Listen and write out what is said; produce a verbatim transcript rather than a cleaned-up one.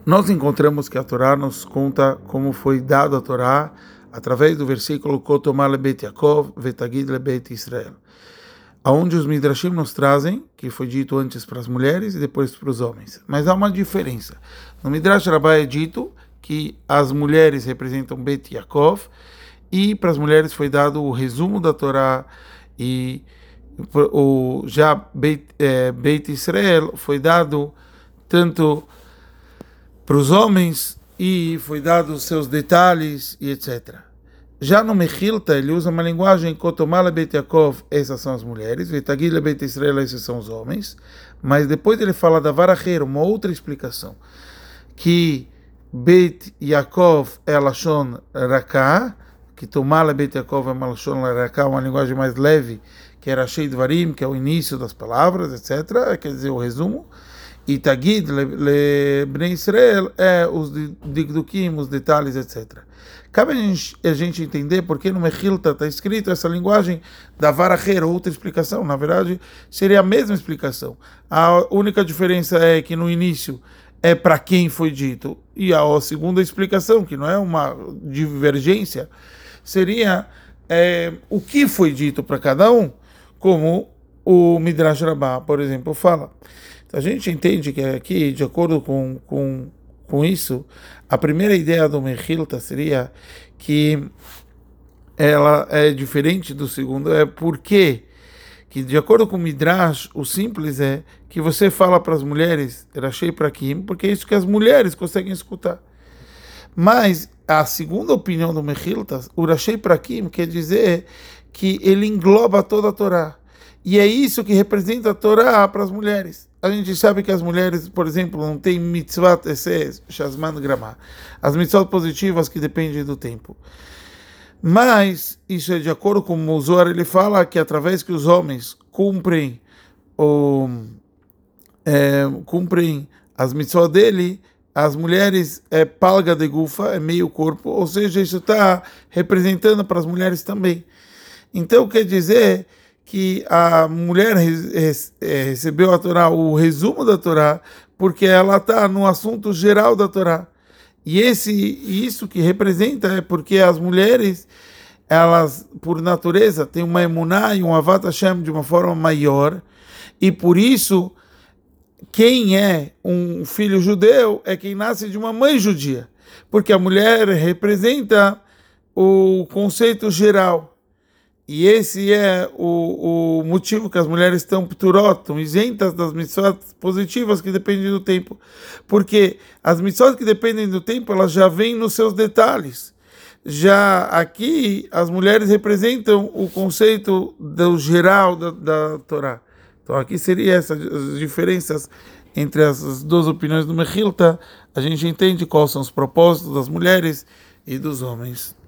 Nós encontramos que a Torá nos conta como foi dado a Torá através do versículo Kotomar lebeit Yaakov vetagid lebeit Israel, aonde os Midrashim nos trazem que foi dito antes para as mulheres e depois para os homens. Mas há uma diferença. No Midrash Rabbah é dito que as mulheres representam Beit Yaakov e para as mulheres foi dado o resumo da Torá, e o já Beit, é, Beit Israel foi dado tanto para os homens e foi dado os seus detalhes e etcétera. Já no Mechilta ele usa uma linguagem Kotomala Beit Yaakov, essas são as mulheres, Vetagila Beit Israel, esses são os homens, mas depois ele fala da Varacher, uma outra explicação, que Beit Yaakov é a Lashon Raká, que Tomala Beit Yaakov é uma Lashon Raká, uma linguagem mais leve, que era Shei Dvarim, que é o início das palavras, etcétera, quer dizer, o resumo. E Tagid le Bnei Israel é os Digdukim, os detalhes, etcétera. Cabe a gente, a gente entender porque no Mechilta está escrito essa linguagem da Varacher, outra explicação. Na verdade, seria a mesma explicação. A única diferença é que no início é para quem foi dito, e a segunda explicação, que não é uma divergência, seria é, o que foi dito para cada um, como o Midrash Rabbah, por exemplo, fala. A gente entende que aqui, de acordo com, com, com isso, a primeira ideia do Mechilta seria que ela é diferente do segundo, é porque, que de acordo com o Midrash, o simples é que você fala para as mulheres, Rashei Prakim, porque é isso que as mulheres conseguem escutar. Mas a segunda opinião do Mechilta, o Rashei Prakim, quer dizer que ele engloba toda a Torá. E é isso que representa a Torá para as mulheres. A gente sabe que as mulheres, por exemplo, não têm mitzvah esse shazman gramá, as mitzvot positivas que dependem do tempo. Mas isso é de acordo com o Zohar, ele fala que através que os homens cumprem o é, cumprem as mitzvot dele, as mulheres é palga de gufa, é meio corpo, ou seja, isso está representando para as mulheres também. Então quer dizer que a mulher recebeu a Torá, o resumo da Torá, porque ela está no assunto geral da Torá. E esse, isso que representa é porque as mulheres, elas, por natureza, têm uma emuná e um avat Hashem de uma forma maior, e por isso, quem é um filho judeu é quem nasce de uma mãe judia, porque a mulher representa o conceito geral. E esse é o, o motivo que as mulheres estão pturot, estão isentas das mitzvot positivas que dependem do tempo. Porque as mitzvot que dependem do tempo, elas já vêm nos seus detalhes. Já aqui, as mulheres representam o conceito do geral da, da Torá. Então aqui seria essas as diferenças entre as duas opiniões do Mechilta. A gente entende quais são os propósitos das mulheres e dos homens.